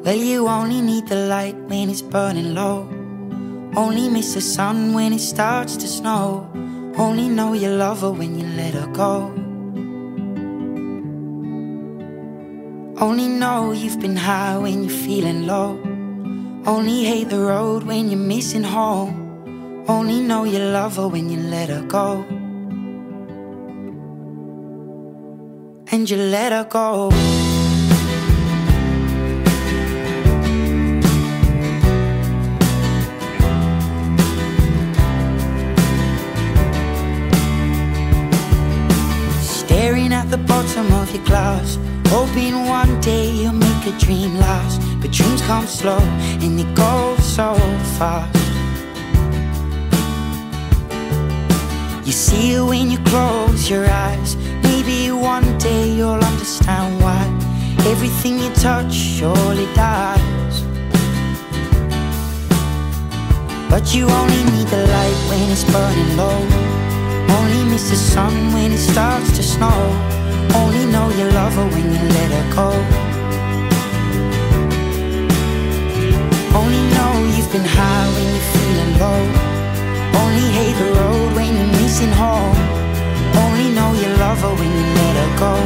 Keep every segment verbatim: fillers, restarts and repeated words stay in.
Well, you only need the light when it's burning low. Only miss the sun when it starts to snow. Only know you love her when you let her go. Only know you've been high when you're feeling low. Only hate the road when you're missing home. Only know you love her when you let her go. And you let her go. Staring at the bottom of your glass, hoping one day you'll make a dream last. But dreams come slow and they go so fast. You see it when you close your eyes. Maybe one day you'll understand why everything you touch surely dies. But you only need the light when it's burning low. Only miss the sun when it starts to snow. Only know you love her when you let her go. Only know you've been high when you're feeling low. Only hate the road when you're missing home. Only know you love her when you let her go.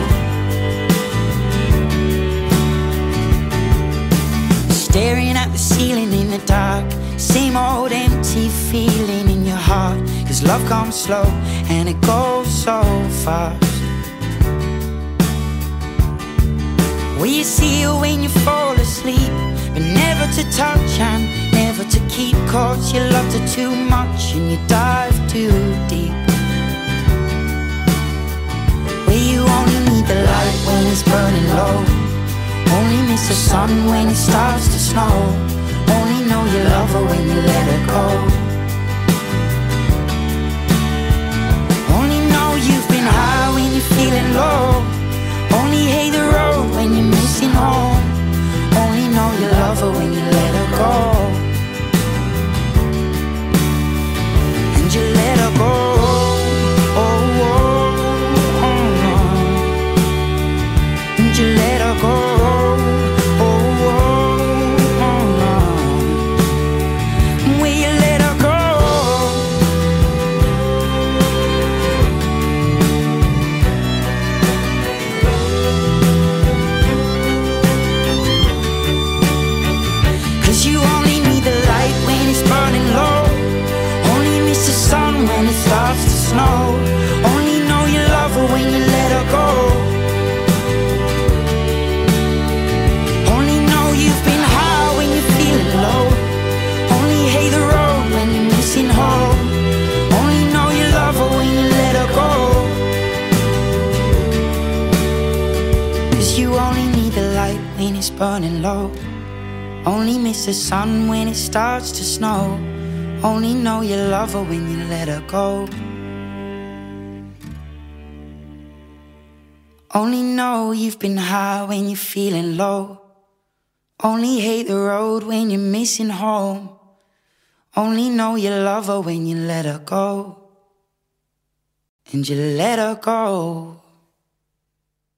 Staring at the ceiling in the dark, same old empty feeling in your heart. Cause love comes slow and it goes so fast. Well, you see it when you fall asleep, but never to touch and never to keep. Cause you loved her too much and you dive too deep. Well, you only need the light when it's burning low. Only miss the sun when it starts to snow. Only know you love her when you let her go. Only know you've been high when you're feeling low. Only hate the road when you're missing home. Only know you love her when you let her go. And you let her go. Oh, oh, oh, oh. And you let her go. Snow. Only know you love her when you let her go. Only know you've been high when you're feeling low. Only hate the road when you're missing home. Only know you love her when you let her go. Cause you only need the light when it's burning low. Only miss the sun when it starts to snow. Only know you love her when you let her go. Only know you've been high when you're feeling low. Only hate the road when you're missing home. Only know you love her when you let her go. And you let her go.